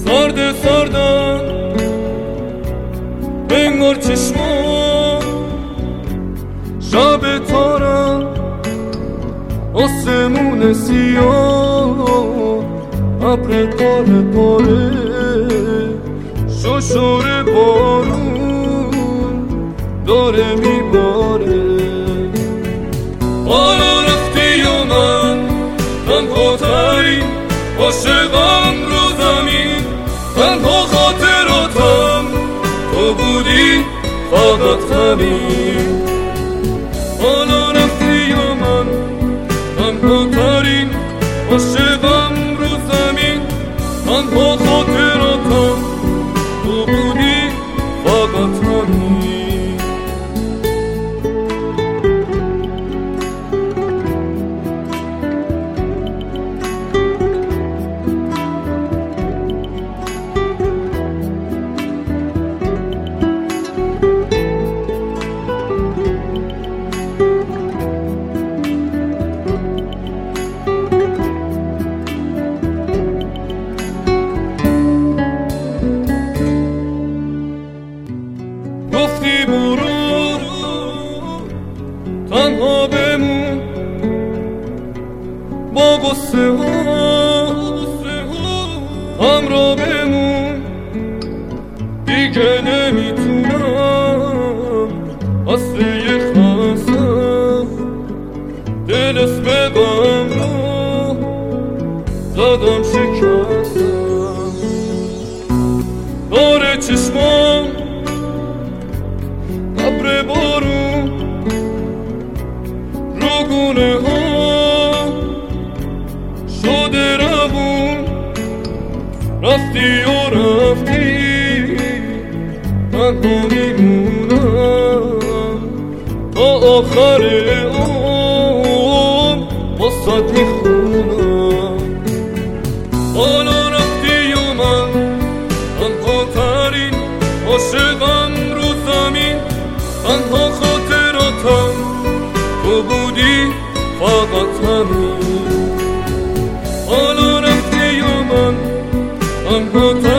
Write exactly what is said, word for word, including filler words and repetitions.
سرد سردم انگار چشمام شب تارم آسمون سیاه ابر پاره پاره ششور بارون داره میباره حالا رفتی و من تنها ترین عاشقم رو زمین تنها خاطراتم تو بودی فقط همین حالا رفتی و من تنها ترین عاشقم رو زمین تنها خاطراتم تو بودی فقط همین گفتی برو تنها بمون با غصه ها همراه بمون دیگه نمیتونم اصل یه خستم دل اسم غم رو زدم شکستم داره چشمام ابر بارون رو گونه ها شده روون رفتی و رفتی تنها میمونم تا آخر عمر واسات میخونم حالا رفتی و من تنها ترین عاشقم رو زمین تنها خاطراتم تو بودی فقط همین حالا رفتی و من تنها